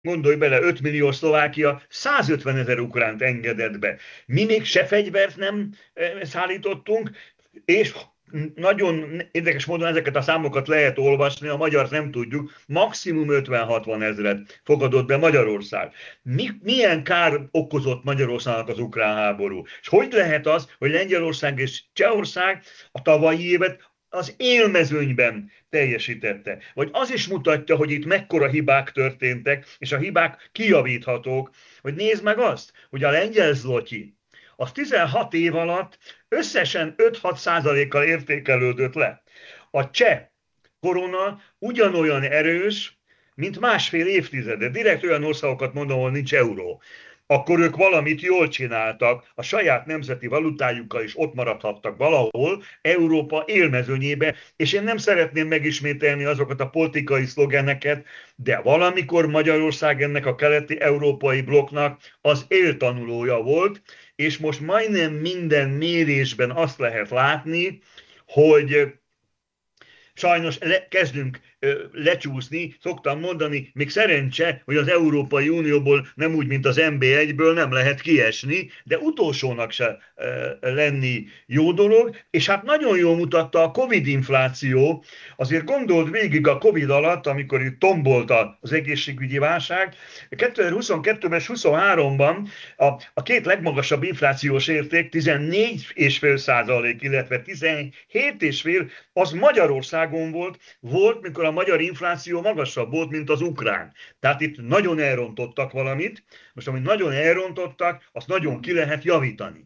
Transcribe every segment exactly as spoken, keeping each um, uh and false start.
Gondolj bele, öt millió Szlovákia százötven ezer ukránt engedett be. Mi még se fegyvert nem eh, szállítottunk, és nagyon érdekes módon ezeket a számokat lehet olvasni, a magyar nem tudjuk, maximum ötven-hatvan ezret fogadott be Magyarország. Mi, milyen kár okozott Magyarországnak az ukrán háború? És hogy lehet az, hogy Lengyelország és Csehország a tavalyi évet az élmezőnyben teljesítette? Vagy az is mutatja, hogy itt mekkora hibák történtek, és a hibák kijavíthatók, hogy nézd meg azt, hogy a lengyel zloty az tizenhat év alatt összesen öt-hat százalékkal értékelődött le. A cseh korona ugyanolyan erős, mint másfél évtizede. Direkt olyan országokat mondom, ahol nincs euró. Akkor ők valamit jól csináltak, a saját nemzeti valutájukkal is ott maradhattak valahol, Európa élmezőnyébe, és én nem szeretném megismételni azokat a politikai szlogeneket, de valamikor Magyarország ennek a keleti európai blokknak az éltanulója volt, és most majdnem minden mérésben azt lehet látni, hogy sajnos le, kezdünk ö, lecsúszni, szoktam mondani, még szerencse, hogy az Európai Unióból nem úgy, mint az en bé egyből nem lehet kiesni, de utolsónak se ö, lenni jó dolog, és hát nagyon jól mutatta a Covid infláció, azért gondold végig a Covid alatt, amikor itt tombolt az egészségügyi válság, kétezer-huszonkettőben és huszonháromban a, a két legmagasabb inflációs érték tizennégy egész öt százalék, illetve tizenhét egész öt az Magyarországon volt, volt, mikor a magyar infláció magasabb volt, mint az ukrán. Tehát itt nagyon elrontottak valamit, most amit nagyon elrontottak, azt nagyon ki lehet javítani.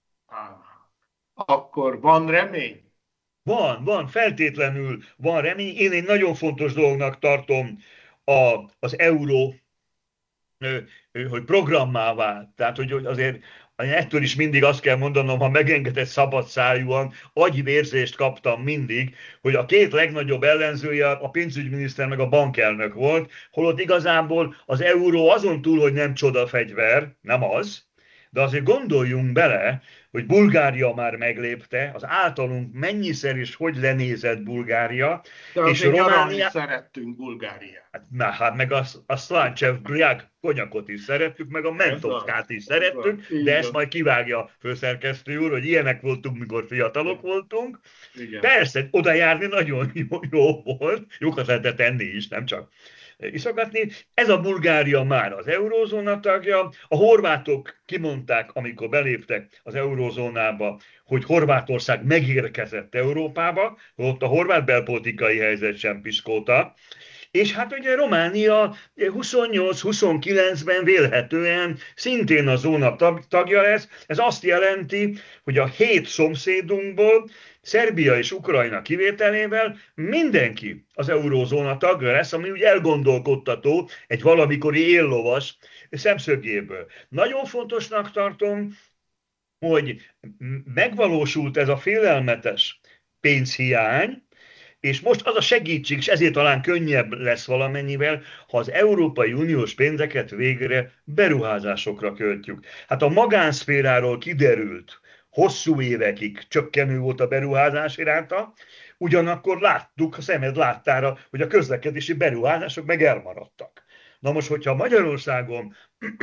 Akkor van remény? Van, van, feltétlenül van remény. Én egy nagyon fontos dolognak tartom a, az euró, hogy programmá vált. Tehát, hogy azért ettől is mindig azt kell mondanom, ha megengedett szabad szájúan, agyvérzést kaptam mindig, hogy a két legnagyobb ellenzője a pénzügyminiszter meg a bankelnök volt, holott igazából az euró azon túl, hogy nem csodafegyver, nem az, de azért gondoljunk bele, hogy Bulgária már meglépte, az általunk mennyiszer is hogy lenézett Bulgária, de és Románia... szerettünk Bulgáriát. Na, hát meg a, a Szláncsev Gliák konyakot is szerettük, meg a Mentovkát is szerettük, de ezt majd kivágja a főszerkesztő úr, hogy ilyenek voltunk, mikor fiatalok voltunk. Igen. Persze, oda járni nagyon jó, jó volt, jókat lehetett enni is, nem csak iszogatni. Ez a Bulgária már az eurózóna tagja. A horvátok kimondták, amikor beléptek az eurózónába, hogy Horvátország megérkezett Európába, ott a horvát belpolitikai helyzet sem piskolta. És hát ugye Románia huszonnyolc-huszonkilencben vélhetően szintén a zóna tagja lesz. Ez azt jelenti, hogy a hét szomszédunkból, Szerbia és Ukrajna kivételével mindenki az eurózóna tagja lesz, ami úgy elgondolkodtató egy valamikori éllovas szemszögéből. Nagyon fontosnak tartom, hogy megvalósult ez a félelmetes pénzhiány, és most az a segítség, és ezért talán könnyebb lesz valamennyivel, ha az Európai Uniós pénzeket végre beruházásokra költjük. Hát a magánszféráról kiderült, hosszú évekig csökkenő volt a beruházás iránta, ugyanakkor láttuk a szemed láttára, hogy a közlekedési beruházások meg elmaradtak. Na most, hogyha Magyarországon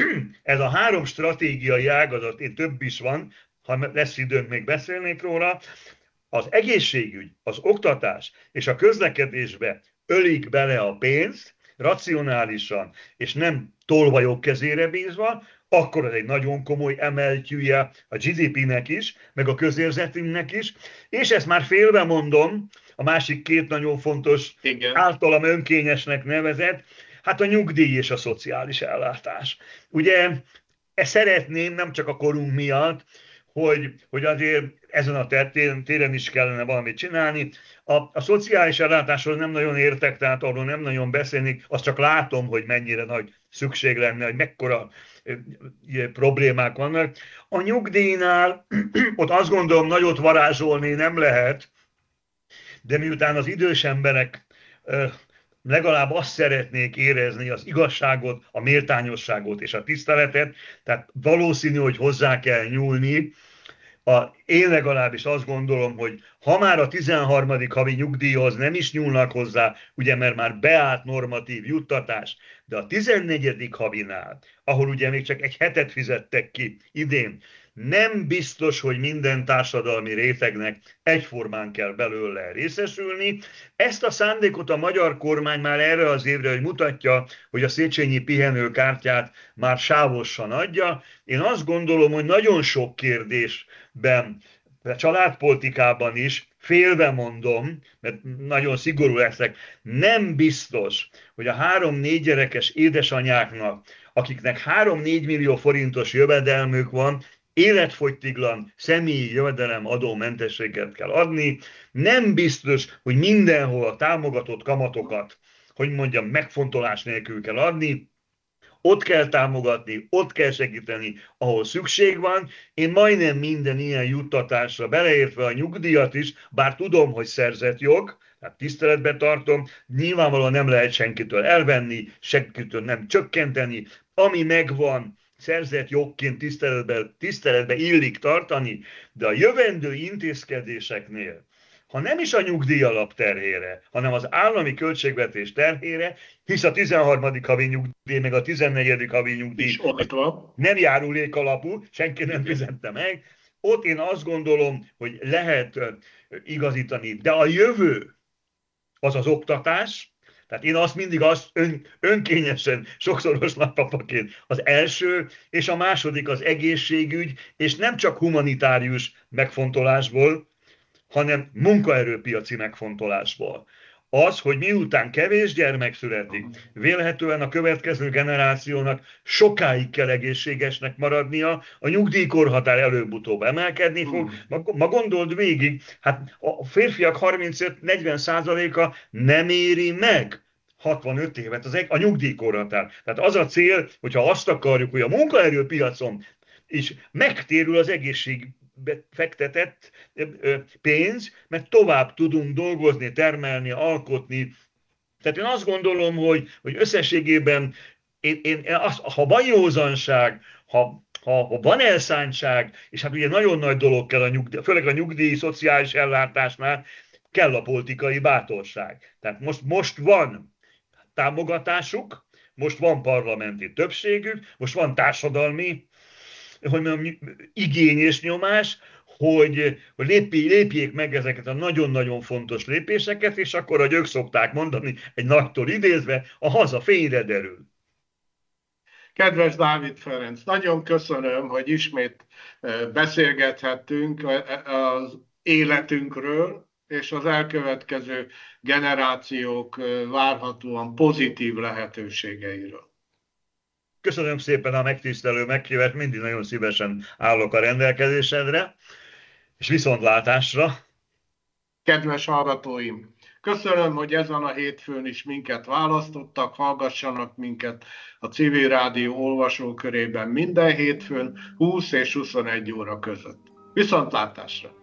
ez a három stratégiai ágazat, én több is van, ha lesz időnk, még beszélnék róla, az egészségügy, az oktatás és a közlekedésbe ölik bele a pénzt, racionálisan, és nem tolvajok kezére bízva, akkor ez egy nagyon komoly emeltjűje a gé dé pének is, meg a közérzetünknek is, és ezt már félve mondom, a másik két nagyon fontos, igen, általam önkényesnek nevezett, hát a nyugdíj és a szociális ellátás. Ugye ezt szeretném, nem csak a korunk miatt, hogy, hogy azért ezen a téren, téren is kellene valamit csinálni. A, a szociális ellátásról nem nagyon értek, tehát arról nem nagyon beszélni, azt csak látom, hogy mennyire nagy szükség lenne, hogy mekkora e, e, problémák vannak. A nyugdíjnál ott azt gondolom, nagyot varázsolni nem lehet, de miután az idős emberek e, legalább azt szeretnék érezni, az igazságot, a méltányosságot és a tiszteletet, tehát valószínű, hogy hozzá kell nyúlni. A, én legalábbis azt gondolom, hogy Ha már a tizenharmadik havi nyugdíjhoz nem is nyúlnak hozzá, ugye mert már beállt normatív juttatás, de a tizennegyedik havinál, ahol ugye még csak egy hetet fizettek ki idén, nem biztos, hogy minden társadalmi rétegnek egyformán kell belőle részesülni. Ezt a szándékot a magyar kormány már erre az évre, hogy mutatja, hogy a Széchenyi pihenőkártyát már sávosan adja. Én azt gondolom, hogy nagyon sok kérdésben, a családpolitikában is, félve mondom, mert nagyon szigorú leszek, nem biztos, hogy a három-négy gyerekes édesanyáknak, akiknek három-négy millió forintos jövedelmük van, életfogytiglan személyi jövedelem adómentességet kell adni. Nem biztos, hogy mindenhol a támogatott kamatokat, hogy mondjam, megfontolás nélkül kell adni. Ott kell támogatni, ott kell segíteni, ahol szükség van. Én majdnem minden ilyen juttatásra, beleértve a nyugdíjat is, bár tudom, hogy szerzett jog, tehát tiszteletben tartom, nyilvánvalóan nem lehet senkitől elvenni, senkitől nem csökkenteni, ami megvan, szerzett jogként tiszteletbe, tiszteletbe illik tartani, de a jövendő intézkedéseknél, ha nem is a nyugdíjalap terhére, hanem az állami költségvetés terhére, hisz a tizenharmadik havi nyugdíj, meg a tizennegyedik havi nyugdíj nem járulék alapú, senki nem fizette meg, ott én azt gondolom, hogy lehet igazítani, de a jövő az az oktatás. Tehát én azt mindig azt ön, önkényesen, sokszoros nagypapaként az első, és a második az egészségügy, és nem csak humanitárius megfontolásból, hanem munkaerőpiaci megfontolásból. Az, hogy miután kevés gyermek születik, vélhetően a következő generációnak sokáig kell egészségesnek maradnia, a nyugdíjkorhatár előbb-utóbb emelkedni fog. Ma, ma gondold végig, hát a férfiak harmincöt-negyven százaléka nem éri meg hatvanöt évet az a nyugdíjkorhatár. Tehát az a cél, hogyha azt akarjuk, hogy a munkaerőpiacon is megtérül az egészség fektetett pénz, mert tovább tudunk dolgozni, termelni, alkotni. Tehát én azt gondolom, hogy, hogy összességében, én, én, az, ha van józanság, ha, ha, ha van elszántság, és hát ugye nagyon nagy dolog kell, a nyugdíj, főleg a nyugdíj szociális ellátásnál, kell a politikai bátorság. Tehát most, most van támogatásuk, most van parlamenti többségük, most van társadalmi, hogy mondjam, igény és nyomás, hogy, hogy lépj, lépjék meg ezeket a nagyon-nagyon fontos lépéseket, és akkor, ahogy ők szokták mondani, egy nagytól idézve, a haza fényre derül. Kedves Dávid Ferenc, nagyon köszönöm, hogy ismét beszélgethettünk az életünkről, és az elkövetkező generációk várhatóan pozitív lehetőségeiről. Köszönöm szépen a megtisztelő meghívást, mindig nagyon szívesen állok a rendelkezésedre, és viszontlátásra. Kedves hallgatóim, köszönöm, hogy ezen a hétfőn is minket választottak, hallgassanak minket a Civil Rádió olvasókörében minden hétfőn húsz és huszonegy óra között. Viszontlátásra!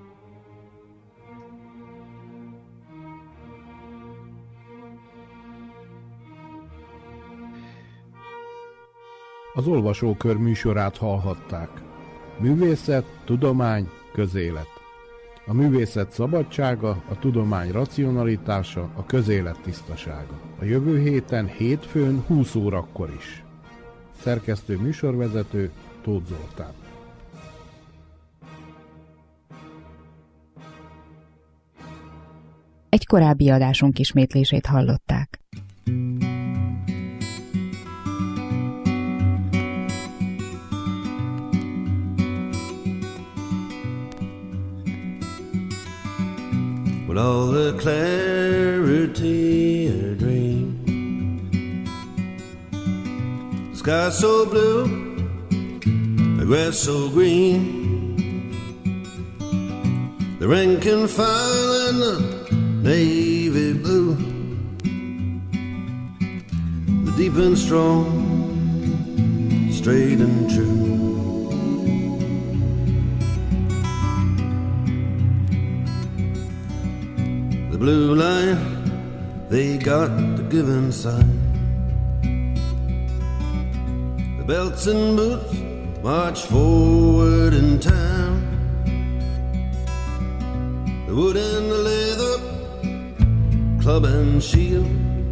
Az Olvasókör műsorát hallhatták. Művészet, tudomány, közélet. A művészet szabadsága, a tudomány racionalitása, a közélet tisztasága. A jövő héten hétfőn húsz órakor is. Szerkesztő műsorvezető Tóth Zoltán. Egy korábbi adásunk ismétlését hallották. With all the clarity of a dream, the sky so blue, the grass so green, the rank and file and the navy blue, the deep and strong, straight and true. Blue line, they got the given sign. The belts and boots march forward in time. The the wood and the leather, club and shield,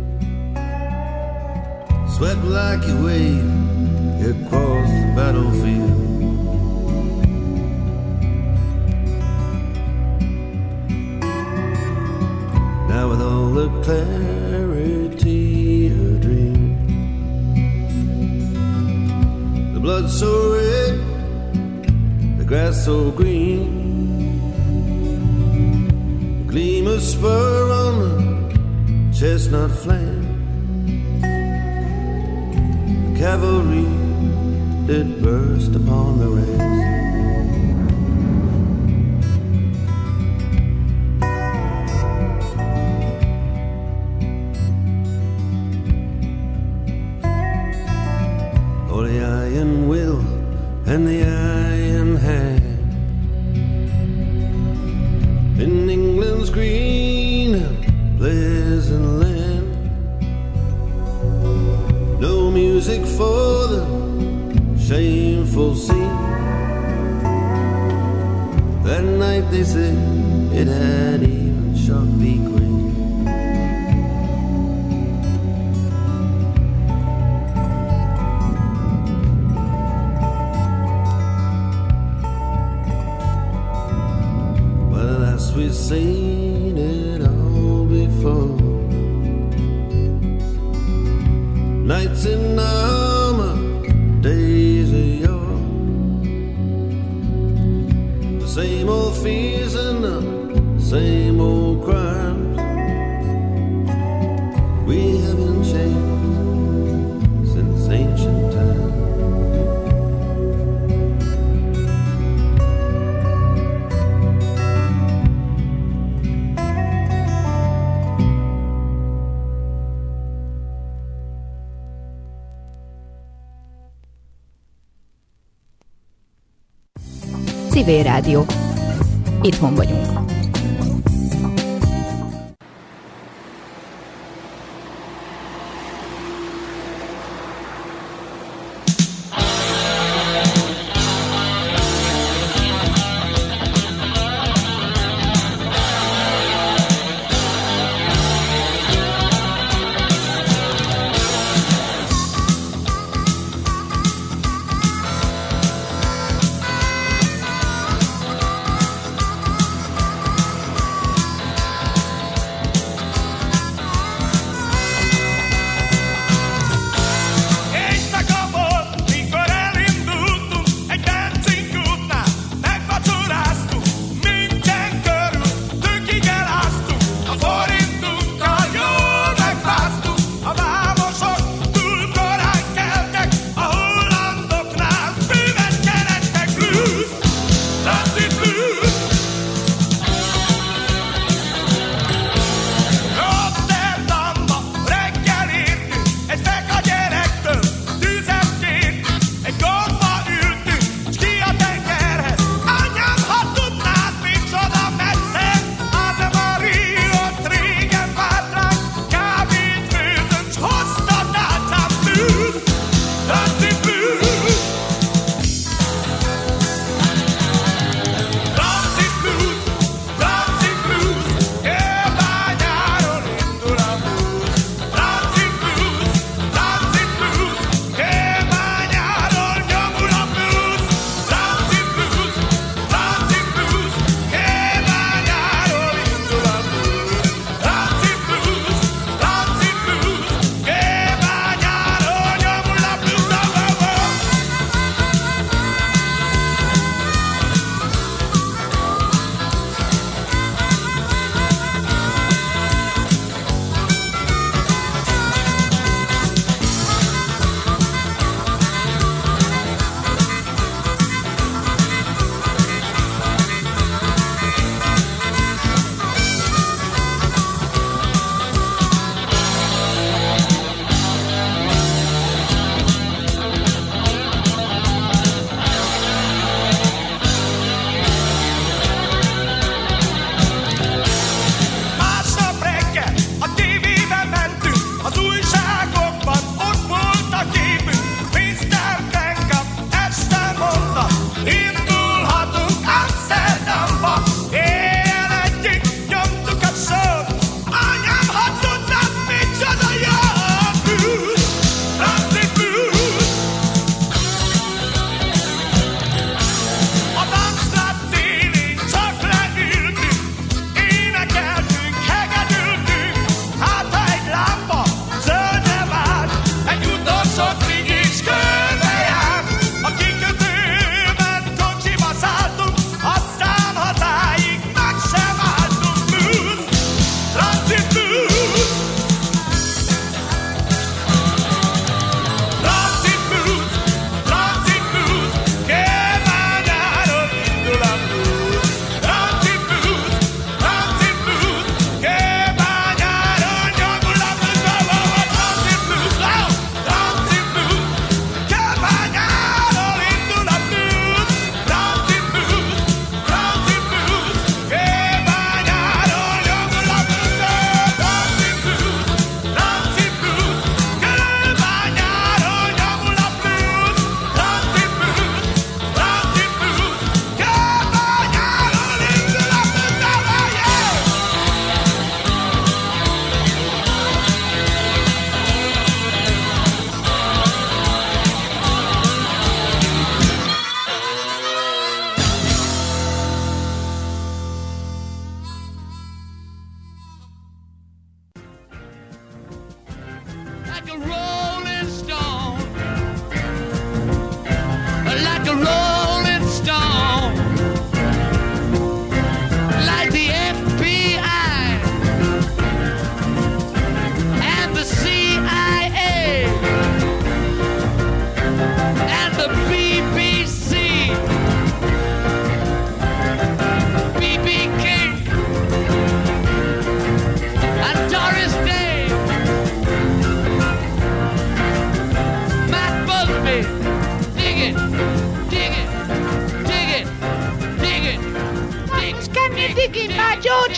sweat like a wave across the battlefield. Now with all the clarity of a dream, the blood so red, the grass so green, the gleam of spur on the chestnut flame, the cavalry did burst upon the ranks. And the iron hand in England's green and pleasant land. No music for the shameful scene. That night they said it had even shot the queen. We've seen it all before. Nights in armor, days of yore, the same old fears and the same old crimes. We haven't changed since ancient times. Civil Rádió. Itthon vagyunk.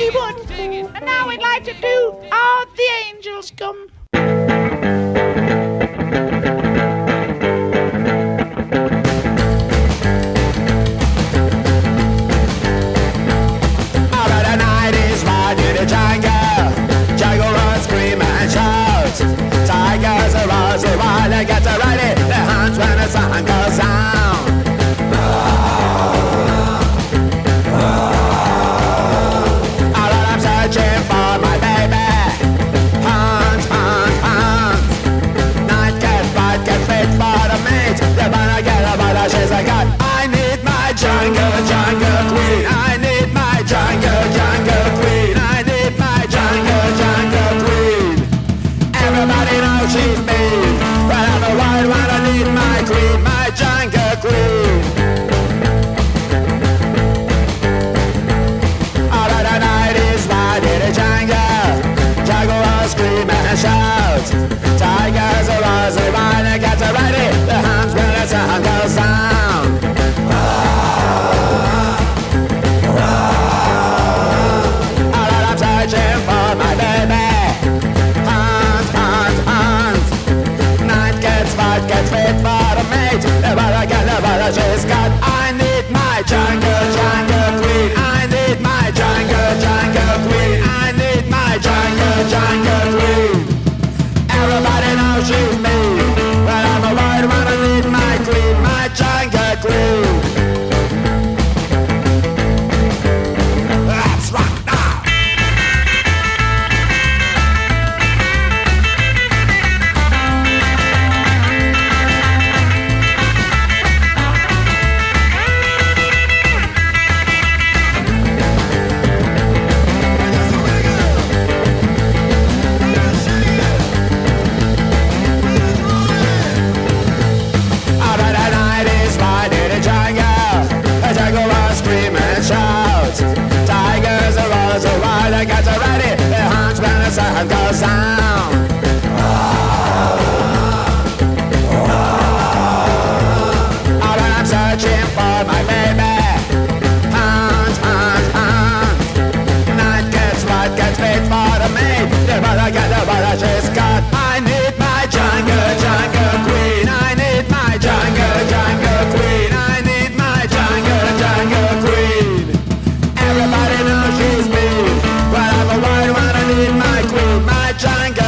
she would. And now we'd like to do All the Angels Come. Tigers are rosy while they get ready. Their hands when the sun goes down. All that I'm searching for my baby. Hunt, hunt, hunt. Night get bright, get fit for the meat. You're gonna get a bottle, she's a god. I need my jungle, jungle queen. I need my jungle, jungle queen. I need my jungle, jungle queen. Everybody knows she's mean, but I'm a wild one, I need my queen, my jungle queen. All of the night is wide in the jungle. Jaguars scream and shout. Tigers are rising, while they get ready. The hounds when the sun goes down. All that I'm searching for my baby. Get fit for the mate. Never again, never she's got. I need my jungle, jungle queen. I need my jungle, jungle queen. I need my jungle, jungle queen. Everybody knows she's mean, but I'm a wild one. I need my queen, my jungle queen. Let's rock now. Tigers are rose while they get ready. Their hunts when the sun goes down. All that I'm searching for my baby. Hunt, hunt, hunt. Night gets white, gets fit for the maid. The mother get the mother she's got. I need my jungle, jungle queen. I need my jungle, jungle queen. I need my jungle, jungle queen. Everybody knows she's mean, but I'm a wild one, I need my queen, my jungle.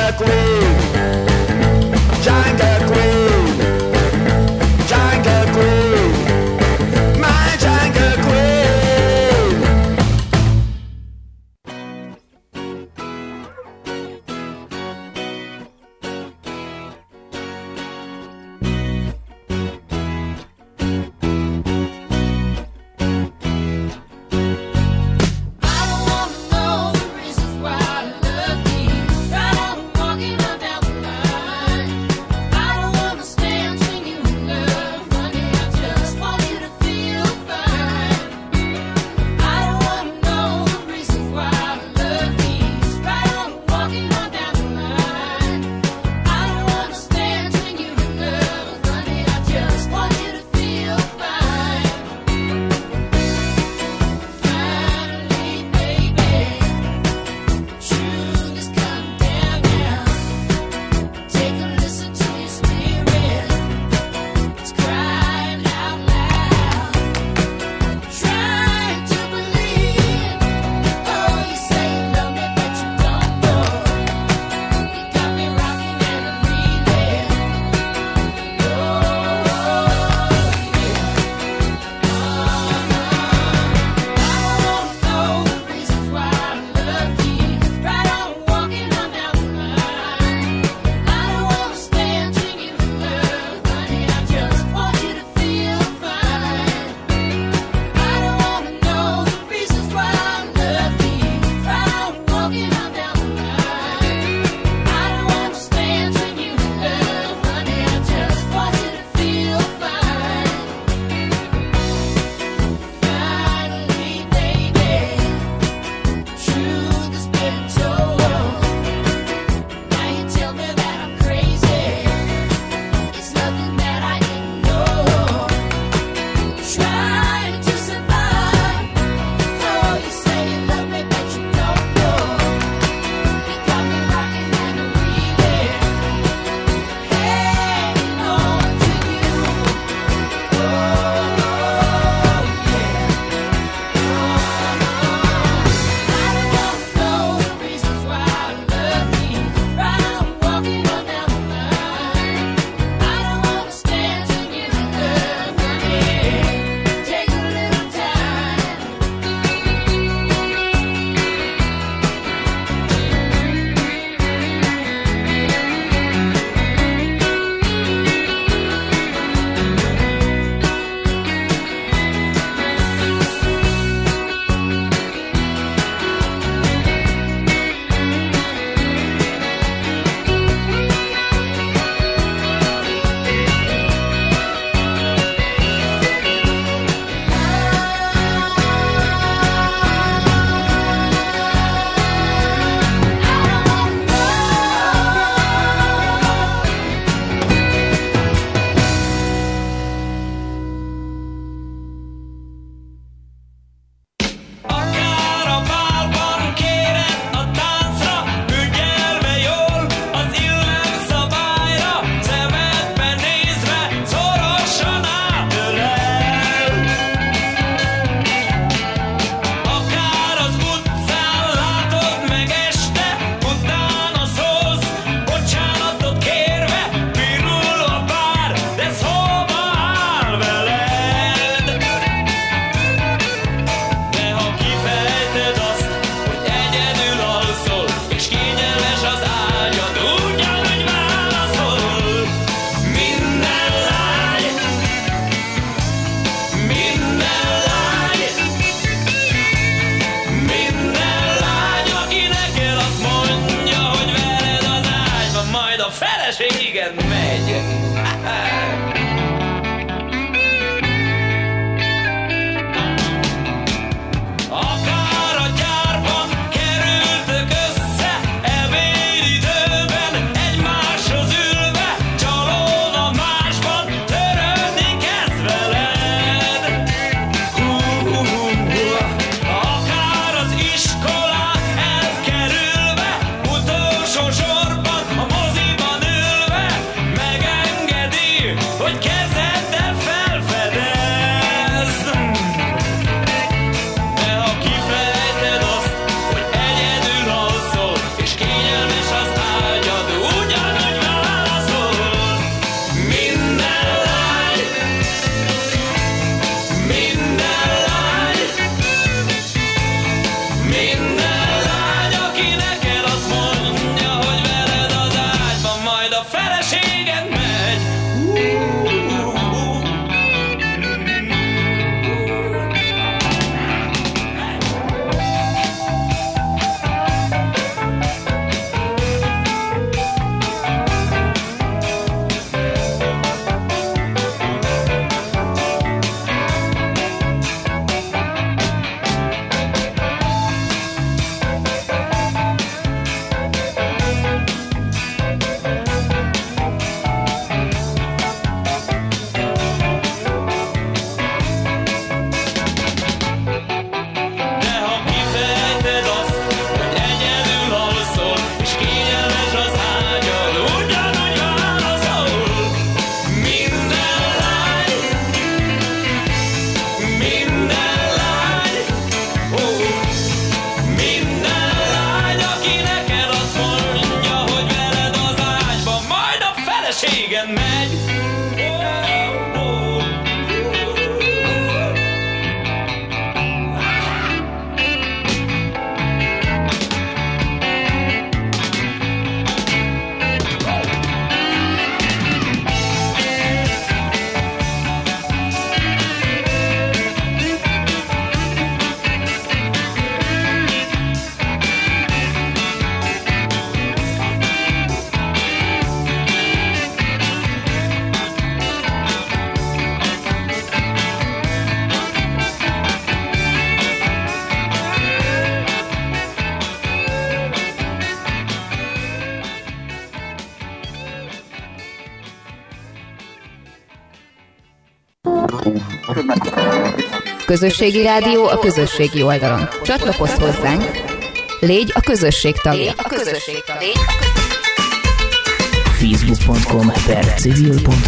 Közösségi rádió a közösségi oldalon. Csatlakozz hozzánk, légy a közösség tagja. facebook pont com per civil pont